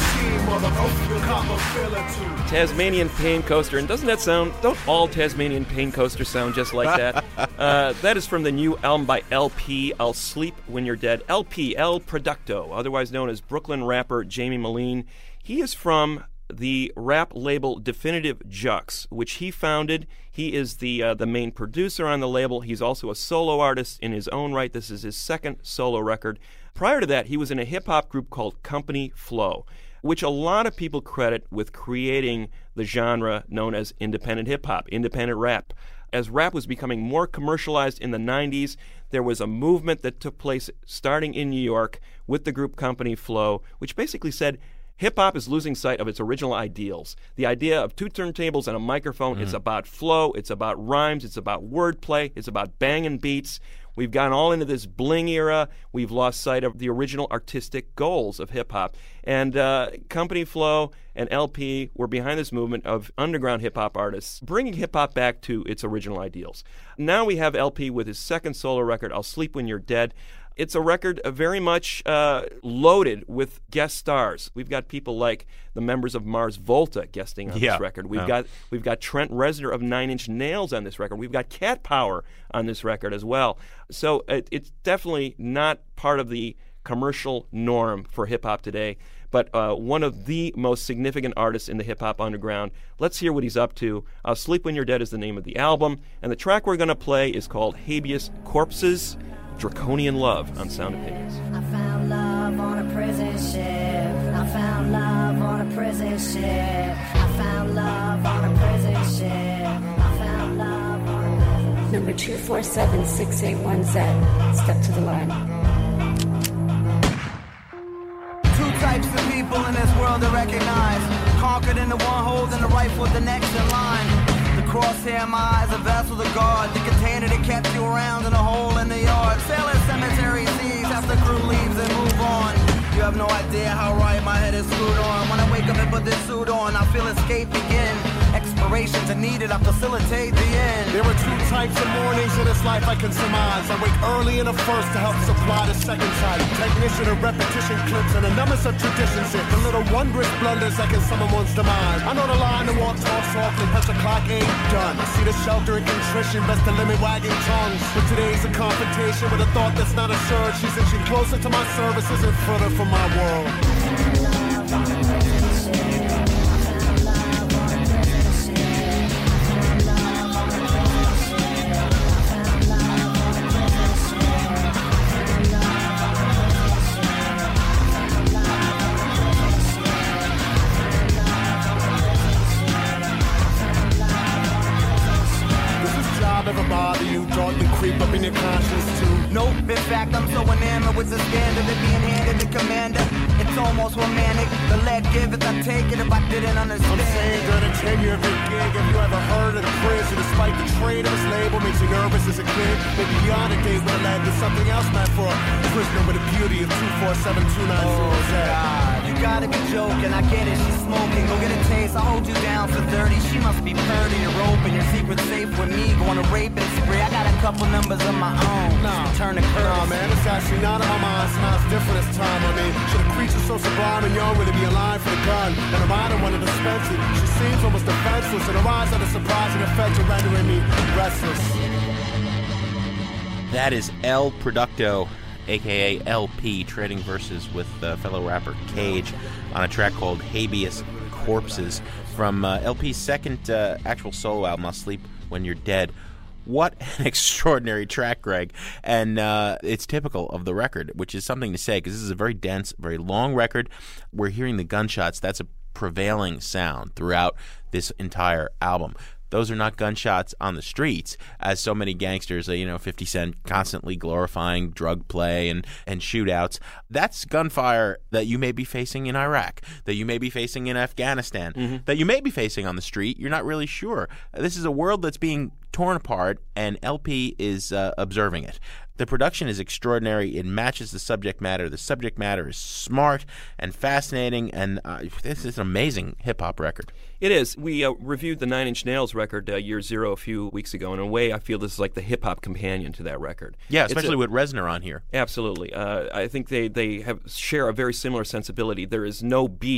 motherfucker. You'll cop a feel or two. Tasmanian Pain Coaster. And don't all Tasmanian Pain Coasters sound just like that? That is from the new album by LP, I'll Sleep When You're Dead. LP, El Producto, otherwise known as Brooklyn rapper Jamie Moline. He is from the rap label Definitive Jux, which he founded. He is the main producer on the label. He's also a solo artist in his own right. This is his second solo record. Prior to that, he was in a hip-hop group called Company Flow, which a lot of people credit with creating the genre known as independent hip-hop, independent rap. As rap was becoming more commercialized in the 90s, there was a movement that took place starting in New York with the group Company Flow, which basically said, hip-hop is losing sight of its original ideals. The idea of two turntables and a microphone is about flow, it's about rhymes, it's about wordplay, it's about banging beats. We've gone all into this bling era. We've lost sight of the original artistic goals of hip-hop. And Company Flow and LP were behind this movement of underground hip-hop artists, bringing hip-hop back to its original ideals. Now we have LP with his second solo record, I'll Sleep When You're Dead. It's a record very much loaded with guest stars. We've got people like the members of Mars Volta guesting on this record. We've got Trent Reznor of Nine Inch Nails on this record. We've got Cat Power on this record as well. So it's definitely not part of the commercial norm for hip-hop today, but one of the most significant artists in the hip-hop underground. Let's hear what he's up to. I'll Sleep When You're Dead is the name of the album, and the track we're going to play is called Habeas Corpses, Draconian Love on Sound Opinions. I found love on a prison ship. I found love on a prison ship. I found love on a prison ship. I found love on a prison ship. Number 247-681Z. Step to the line. Two types of people in this world to recognize. Conquered in the one hold and the rifle the next in line. The crosshair, my eyes, a vessel to guard. The container that kept you around in a hole in the yard. Sailor cemetery seas after crew leaves and move on. You have no idea how right my head is screwed on. When I wake up and put this suit on, I feel escape begin. Expirations are needed, I facilitate the end. There are two types of mornings in this life I can surmise. I wake early in the first to help supply the second type. Technician of repetition clips and the numbers of traditions hit. The little wondrous blunders that can summon one's demise. I know the line to walk tall softly, press the clock ain't done. I see the shelter and contrition, best to limit wagging tongues. But today's a confrontation with a thought that's not assured. She's inching closer to my services and further from my world. Never bother you, darkly creep up in your conscience too. Nope, in fact, I'm so enamored with the standard of being handed the commander. It's almost romantic. The let give it, I take it if I didn't understand. I'm saying during the tenure of your gig, have you ever heard of the prison? Despite the trade of his label, makes you nervous as a kid. Maybe beyond a date when it led to something else meant for a prisoner with the beauty of 24729. Oh, God, you gotta be joking. I get it, she's smoking. Go get a taste, I'll hold you down for 30. She must be purdy. You're open, your secret safe with me. Going to rape and spree. I got a couple numbers of my own. Turn the curve. Nah, man, it's actually not on my mind. Smiles different this time. I mean, should a creature so sublime and young really be aligned for the gun? And I'm out of one to dispense it. She seems almost defenseless, and her eyes have a surprising effect of rendering me restless. That is El Producto, a.k.a. LP, trading verses with fellow rapper Cage on a track called Habeas Corpses from LP's second actual solo album, I'll Sleep When You're Dead. What an extraordinary track, Greg. And it's typical of the record, which is something to say because this is a very dense, very long record. We're hearing the gunshots. That's a prevailing sound throughout this entire album. Those are not gunshots on the streets, as so many gangsters, 50 Cent constantly glorifying drug play and shootouts. That's gunfire that you may be facing in Iraq, that you may be facing in Afghanistan, that you may be facing on the street. You're not really sure. This is a world that's being torn apart, and LP is observing it. The production is extraordinary. It matches the subject matter. The subject matter is smart and fascinating, and this is an amazing hip-hop record. It is. We reviewed the Nine Inch Nails record, Year Zero, a few weeks ago. In a way, I feel this is like the hip-hop companion to that record. Yeah, especially with Reznor on here. Absolutely. I think they share a very similar sensibility. There is no beat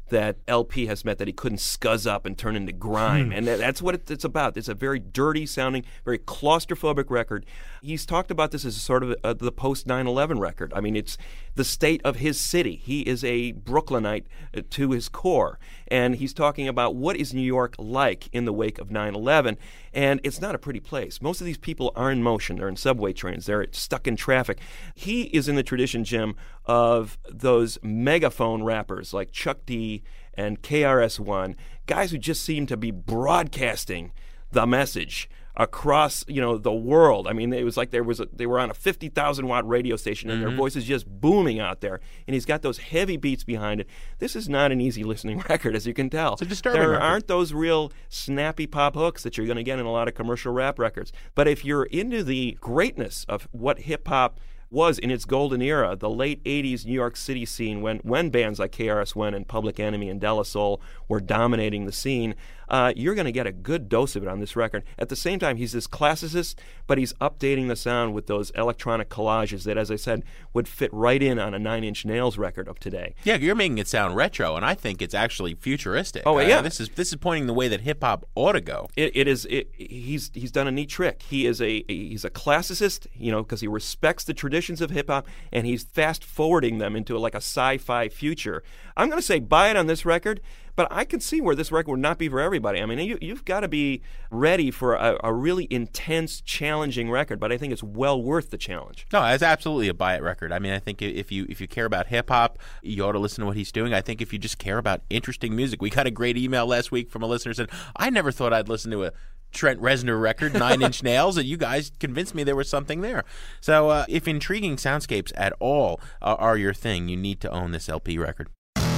that LP has met that he couldn't scuzz up and turn into grime. And that's what it's about. It's a very dirty sounding, very claustrophobic record. He's talked about this as sort of the post 9/11 record. I mean, it's the state of his city. He is a Brooklynite to his core. And he's talking about what is New York like in the wake of 9/11. And it's not a pretty place. Most of these people are in motion. They're in subway trains. They're stuck in traffic. He is in the tradition, Jim, of those megaphone rappers like Chuck D and KRS-One, guys who just seem to be broadcasting the message across, the world. I mean, it was like they were on a 50,000-watt radio station, and their voices just booming out there. And he's got those heavy beats behind it. This is not an easy listening record, as you can tell. It's a disturbing There record. aren't those real snappy pop hooks that you're going to get in a lot of commercial rap records. But if you're into the greatness of what hip-hop was in its golden era, the late 80s New York City scene, when bands like KRS-One and Public Enemy and De La Soul were dominating the scene, you're going to get a good dose of it on this record. At the same time, he's this classicist, but he's updating the sound with those electronic collages that, as I said, would fit right in on a Nine Inch Nails record of today. Yeah, you're making it sound retro, and I think it's actually futuristic. Oh, yeah. This is pointing the way that hip-hop ought to go. He's done a neat trick. He's a classicist, because he respects the traditions of hip-hop, and he's fast-forwarding them into like a sci-fi future. I'm going to say buy it on this record, but I can see where this record would not be for everybody. I mean, you've got to be ready for a really intense, challenging record, but I think it's well worth the challenge. No, it's absolutely a buy-it record. I mean, I think if you care about hip-hop, you ought to listen to what he's doing. I think if you just care about interesting music. We got a great email last week from a listener who said, I never thought I'd listen to a Trent Reznor record, 9 Inch Nails, and you guys convinced me there was something there. So if intriguing soundscapes at all are your thing, you need to own this LP record.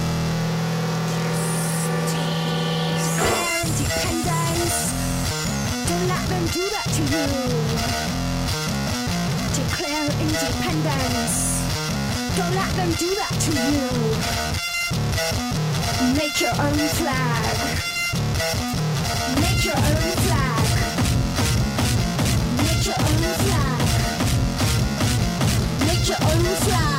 Independence. Don't let them do that to you. Declare independence. Don't let them do that to you. Make your own flag. Make your own flag. Make your own flag. Make your own flag.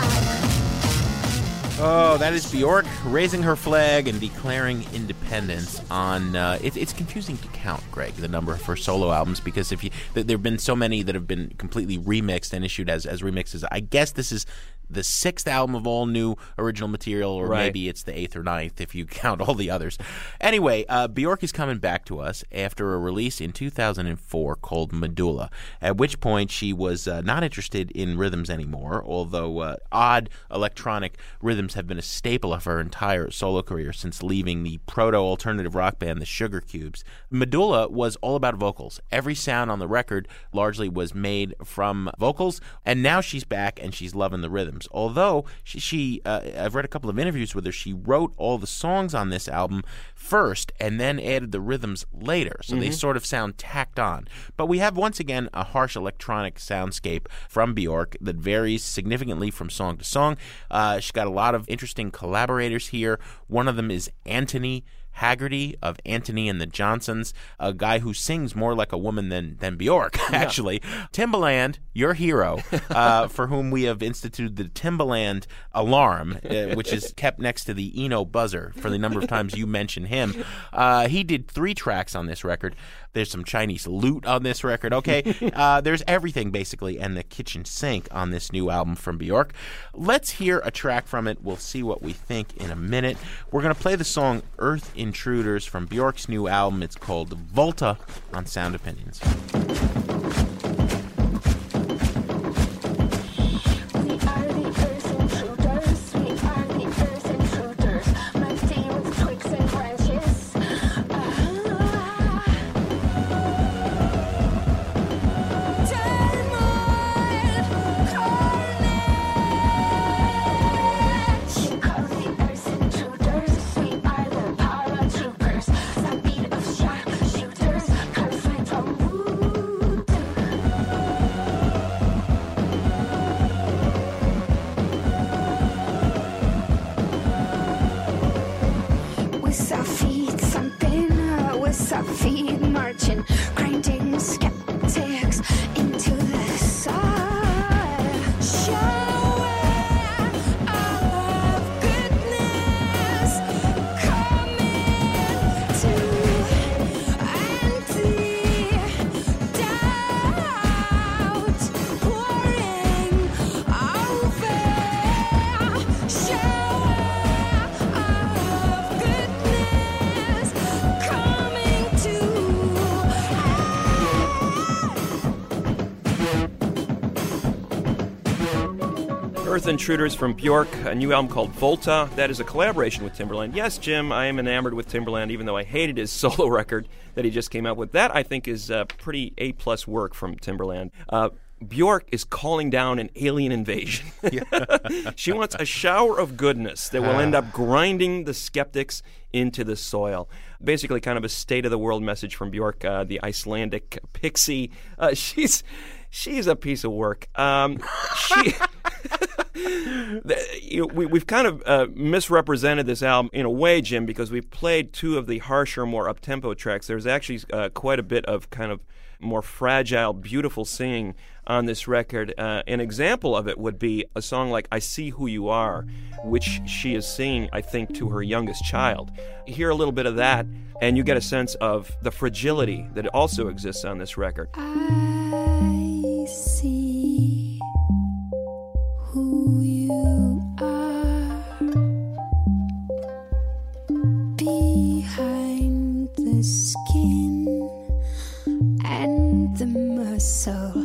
Oh, that is Bjork raising her flag and declaring independence on. It's confusing to count, Greg, the number of her solo albums, because there have been so many that have been completely remixed and issued as remixes. I guess this is the 6th album of all new original material, or maybe it's the 8th or 9th if you count all the others. Anyway, Bjork is coming back to us after a release in 2004 called Medulla, at which point she was not interested in rhythms anymore, although odd electronic rhythms have been a staple of her entire solo career since leaving the proto-alternative rock band, the Sugar Cubes. Medulla was all about vocals. Every sound on the record largely was made from vocals, and now she's back and she's loving the rhythms. Although she I've read a couple of interviews with her, she wrote all the songs on this album first and then added the rhythms later, so they sort of sound tacked on. But we have, once again, a harsh electronic soundscape from Bjork that varies significantly from song to song. She's got a lot of interesting collaborators here. One of them is Anthony Haggerty of Anthony and the Johnsons, a guy who sings more like a woman than Bjork, actually. Timbaland, your hero, for whom we have instituted the Timbaland alarm, which is kept next to the Eno buzzer for the number of times you mention him. He did 3 tracks on this record. There's some Chinese loot on this record, okay? There's everything, basically, and the kitchen sink on this new album from Bjork. Let's hear a track from it. We'll see what we think in a minute. We're going to play the song Earth Intruders from Bjork's new album. It's called Volta on Sound Opinions. Feet marching, grinding skeptics into the sun. Shower of goodness, Earth Intruders from Bjork, a new album called Volta. That is a collaboration with Timbaland. Yes, Jim, I am enamored with Timbaland, even though I hated his solo record that he just came out with. That, I think, is pretty A-plus work from Timbaland. Bjork is calling down an alien invasion. She wants a shower of goodness that will end up grinding the skeptics into the soil. Basically, kind of a state-of-the-world message from Bjork, the Icelandic pixie. She's a piece of work. We've kind of misrepresented this album in a way, Jim, because we've played two of the harsher, more up-tempo tracks. There's actually quite a bit of kind of more fragile, beautiful singing on this record. An example of it would be a song like I See Who You Are, which she is singing, I think, to her youngest child. You hear a little bit of that, and you get a sense of the fragility that also exists on this record. I see who you are behind the skin and the muscles.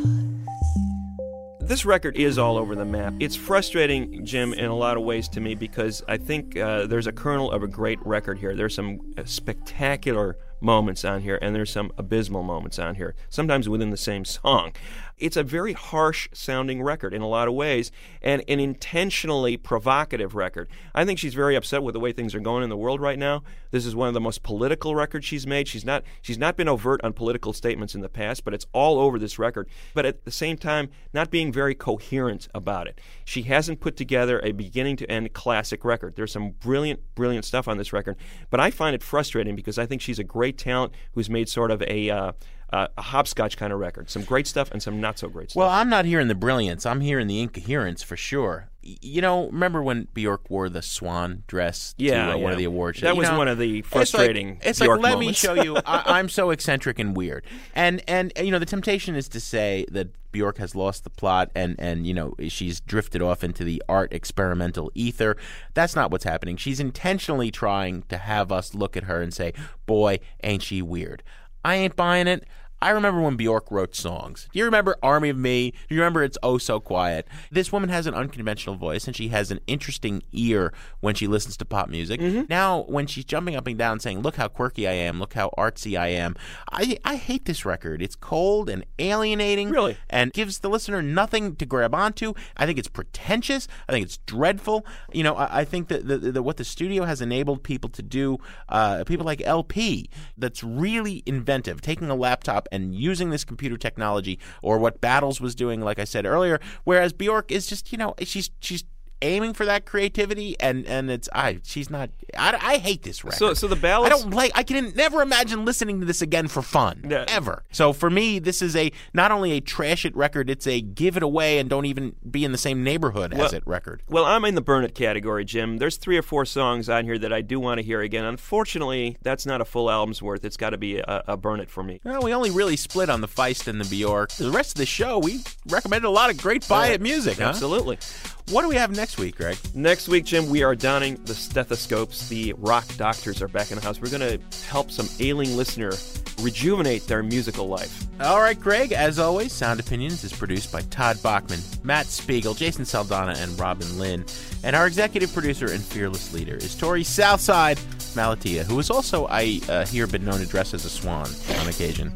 This record is all over the map. It's frustrating, Jim, in a lot of ways to me because I think there's a kernel of a great record here. There's some spectacular moments on here, and there's some abysmal moments on here, sometimes within the same song. It's a very harsh-sounding record in a lot of ways, and an intentionally provocative record. I think she's very upset with the way things are going in the world right now. This is one of the most political records she's made. She's not been overt on political statements in the past, but it's all over this record. But at the same time, not being very coherent about it. She hasn't put together a beginning-to-end classic record. There's some brilliant, brilliant stuff on this record, but I find it frustrating because I think she's a great talent who's made sort of a hopscotch kind of record. Some great stuff and some not so great stuff. Well, I'm not hearing the brilliance. I'm hearing the incoherence for sure. You know, remember when Bjork wore the swan dress to one of the award shows? That was one of the frustrating Bjork let moments. me show you. I'm so eccentric and weird. And you know, the temptation is to say that Bjork has lost the plot and you know, she's drifted off into the art experimental ether. That's not what's happening. She's intentionally trying to have us look at her and say, boy, ain't she weird. I ain't buying it. I remember when Bjork wrote songs. Do you remember Army of Me? Do you remember It's Oh So Quiet? This woman has an unconventional voice, and she has an interesting ear when she listens to pop music. Mm-hmm. Now, when she's jumping up and down saying, look how quirky I am, look how artsy I am, I hate this record. It's cold and alienating. Really? And gives the listener nothing to grab onto. I think it's pretentious. I think it's dreadful. You know, I think that what the studio has enabled people to do, people like LP, that's really inventive, taking a laptop and using this computer technology, or what Battles was doing, like I said earlier, whereas Bjork is just, you know, she's aiming for that creativity, and it's she's not. I hate this record. So the Ballads. I can never imagine listening to this again for fun, ever. So for me, this is not only a trash it record, it's a give it away and don't even be in the same neighborhood as it record. Well, I'm in the burn it category, Jim. There's 3 or 4 songs on here that I do want to hear again. Unfortunately, that's not a full album's worth. It's got to be a burn it for me. Well, we only really split on the Feist and the Bjork. The rest of the show, we recommended a lot of great buy it music. Absolutely. What do we have next week, Greg? Next week, Jim, we are donning the stethoscopes. The rock doctors are back in the house. We're going to help some ailing listener rejuvenate their musical life. All right, Greg, as always, Sound Opinions is produced by Todd Bachman, Matt Spiegel, Jason Saldana, and Robin Lynn. And our executive producer and fearless leader is Tori Southside Malatia, who has also, I hear, been known to dress as a swan on occasion.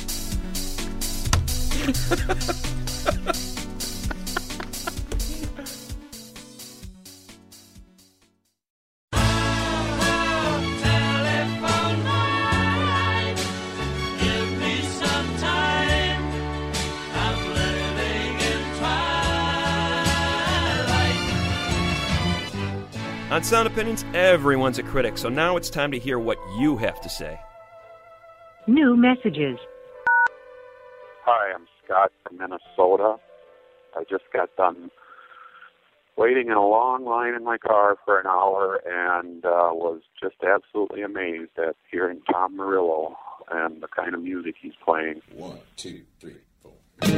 On Sound Opinions, everyone's a critic, so now it's time to hear what you have to say. New messages. Hi, I'm Scott from Minnesota. I just got done waiting in a long line in my car for an hour and was just absolutely amazed at hearing Tom Morello and the kind of music he's playing. 1, 2, 3, 4.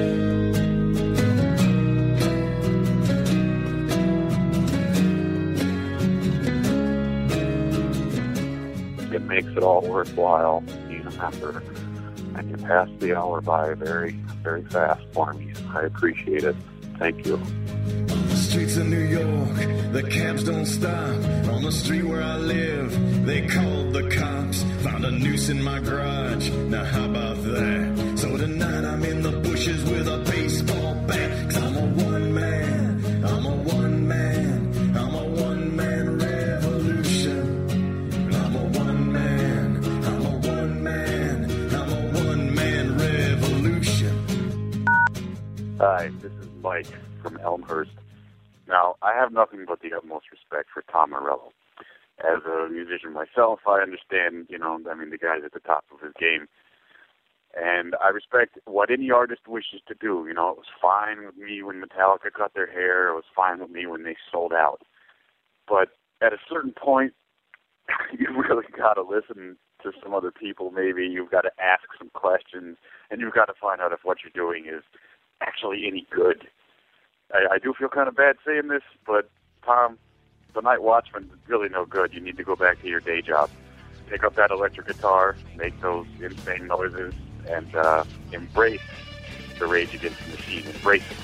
It makes it all worthwhile being a member, and you pass the hour by very, very fast for me. I appreciate it. Thank you. streets of New York, the cabs don't stop. On the street where I live, they called the cops. Found a noose in my garage, now how about that? So tonight I'm in the bushes with a baseball bat. 'Cause I'm a one-man, I'm a one-man, I'm a one-man revolution. I'm a one-man, I'm a one-man, I'm a one-man revolution. Hi, this is Mike from Elmhurst. Now, I have nothing but the utmost respect for Tom Morello. As a musician myself, I understand, the guy's at the top of his game. And I respect what any artist wishes to do. It was fine with me when Metallica cut their hair. It was fine with me when they sold out. But at a certain point, you really got to listen to some other people maybe. You've got to ask some questions, and you've got to find out if what you're doing is actually any good. I do feel kind of bad saying this, but Tom, the Night Watchman is really no good. You need to go back to your day job. Pick up that electric guitar, make those insane noises, and embrace the Rage Against the Machine. Embrace it.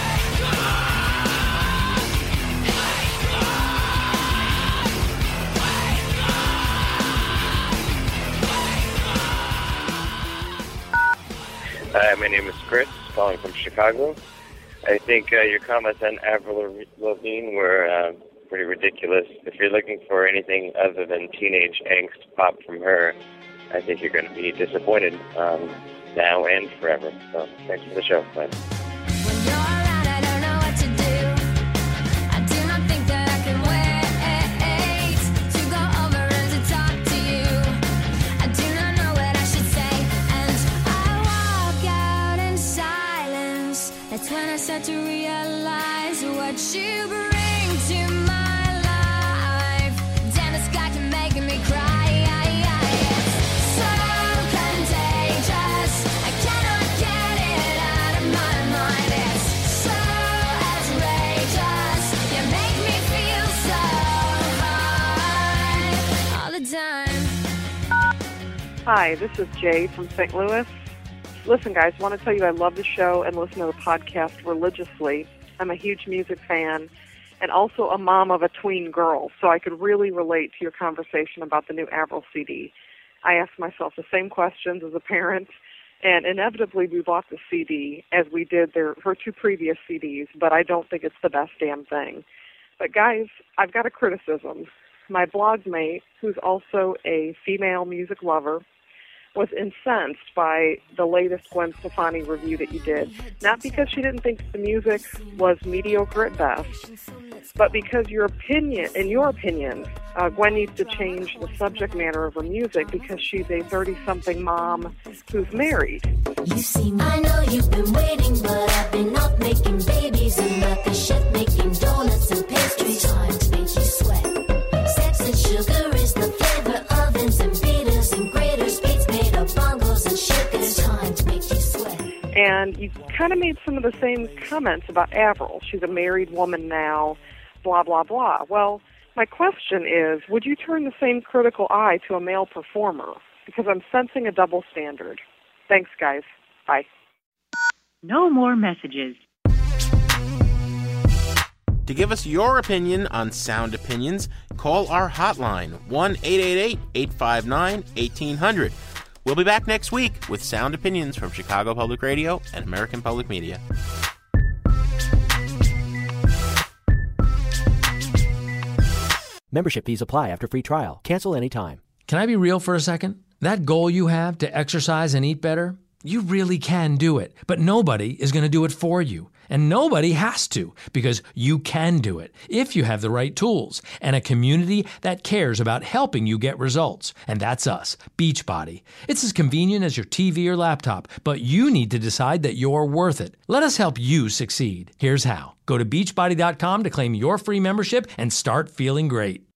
Hi, my name is Chris, calling from Chicago. I think your comments on Avril Lavigne were pretty ridiculous. If you're looking for anything other than teenage angst pop from her, I think you're going to be disappointed now and forever. So thanks for the show. Bye. That's when I start to realize what you bring to my life. Damn, it's got to make me cry. It's so contagious. I cannot get it out of my mind. It's so outrageous. You make me feel so high all the time. Hi, this is Jay from St. Louis. Listen, guys, I want to tell you I love the show and listen to the podcast religiously. I'm a huge music fan and also a mom of a tween girl, so I could really relate to your conversation about the new Avril CD. I asked myself the same questions as a parent, and inevitably we bought the CD as we did her two previous CDs, but I don't think it's the best damn thing. But, guys, I've got a criticism. My blog mate, who's also a female music lover, was incensed by the latest Gwen Stefani review that you did. Not because she didn't think the music was mediocre at best, but because in your opinion, Gwen needs to change the subject matter of her music because she's a 30-something mom who's married. You see, I know you've been waiting, but I've been up making babies and not the chef making donuts and pastries. Time to make you sweat. Sex and sugar is the flavor, ovens and beaters and graters, beats made of bongos and shakers. Time to make you sweat. And you kind of made some of the same comments about Avril. She's a married woman now, blah, blah, blah. Well, my question is, would you turn the same critical eye to a male performer? Because I'm sensing a double standard. Thanks, guys. Bye. No more messages. To give us your opinion on Sound Opinions, call our hotline, 1-888-859-1800. We'll be back next week with Sound Opinions from Chicago Public Radio and American Public Media. Membership fees apply after free trial. Cancel anytime. Can I be real for a second? That goal you have to exercise and eat better, you really can do it, but nobody is going to do it for you. And nobody has to, because you can do it if you have the right tools and a community that cares about helping you get results. And that's us, Beachbody. It's as convenient as your TV or laptop, but you need to decide that you're worth it. Let us help you succeed. Here's how. Go to Beachbody.com to claim your free membership and start feeling great.